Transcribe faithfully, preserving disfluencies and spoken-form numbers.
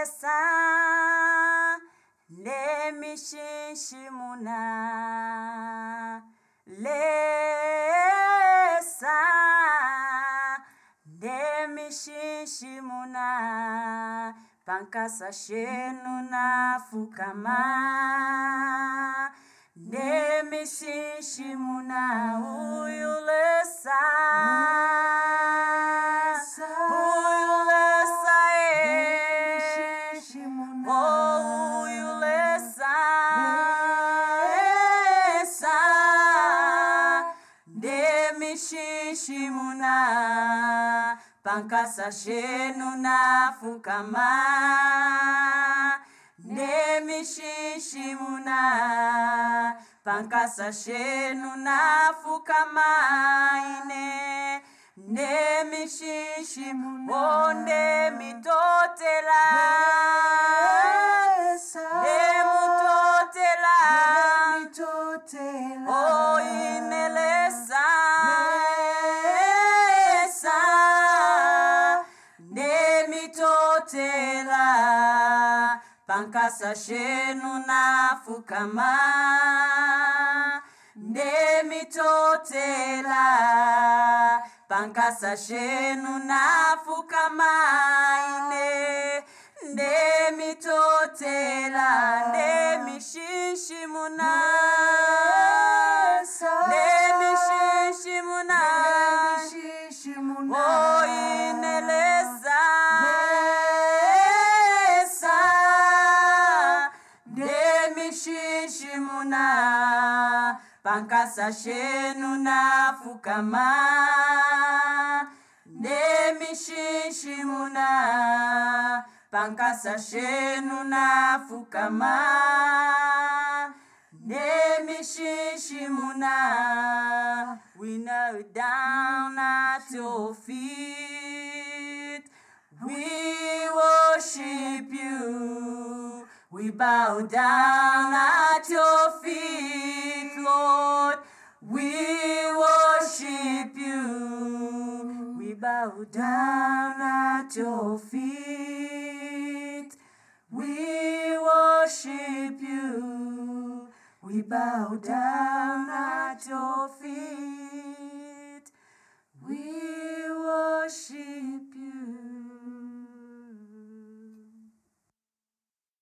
lesa nemishishimuna lesa nemishishimuna pankasa shenu na fukama nemishishimuna uyulesa uyulesa oh uyulesa lesa nemishishimuna pankasa shenu na fukama nemishishimuna pankasa shenu na fukama ine nemishishimuna oh nemitotela nemutotela oh inelesa pankasa shenu na fukama nemitotela pankasa shenu na fukama ine nemitotela nemishishimuna nemishishimuna oh inelesa nemishishimuna pankasa shenu na fukama nemishishimuna pankasa shenu na fukama nemishishimuna we know down at your feet we worship you. We bow down at your feet, Lord. We worship you. We bow down at your feet. We worship you. We bow down at your feet. We worship you.